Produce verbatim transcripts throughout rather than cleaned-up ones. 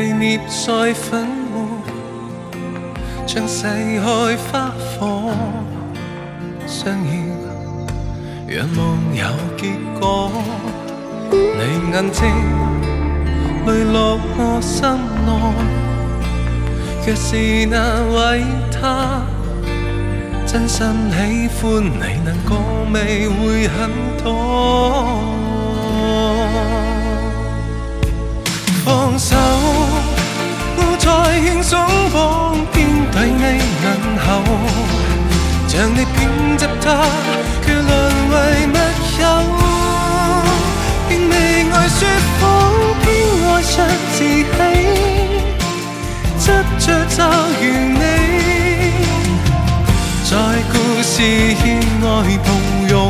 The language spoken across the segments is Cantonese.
被捏在粉末，像逝去花火，相依仰望有结果。你眼睛泪落我心內，若是那位他真心喜歡你，能過味會很多。放手，我再輕鬆往偏對你問候，像你偏執他，卻淪為密友。並未愛說謊，偏愛上自欺，執着就如你。在故事以外抱擁，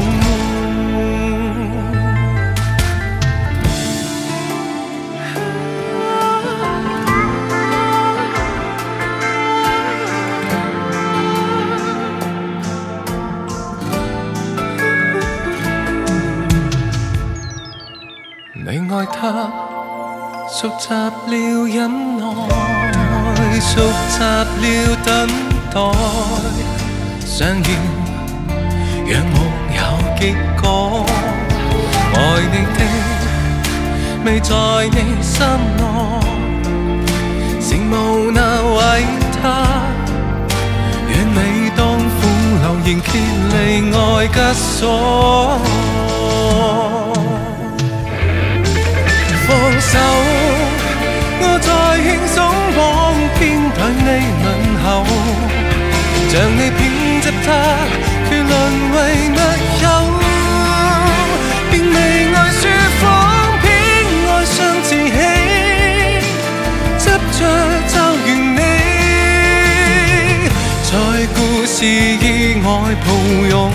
你愛他，熟習了忍耐，熟習了等待。想要仰望有結果，愛你的未在你心內，羨慕那位他，願每當苦留仍揭離愛枷鎖。放手，我再輕鬆往偏對你問候，像你偏執他，卻淪為密友。並未愛說謊，偏愛上自欺，執着就如你，在故事以外抱擁。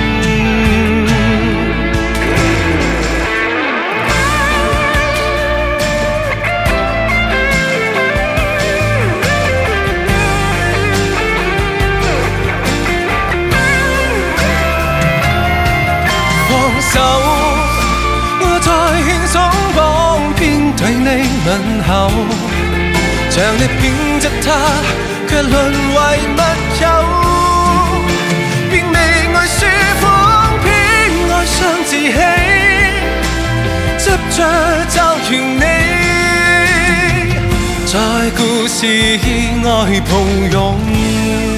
我再輕鬆往偏對你問候，像你偏執他，卻淪為密友。並未愛說謊，偏愛上自欺，執着就如你，在故事以外抱擁。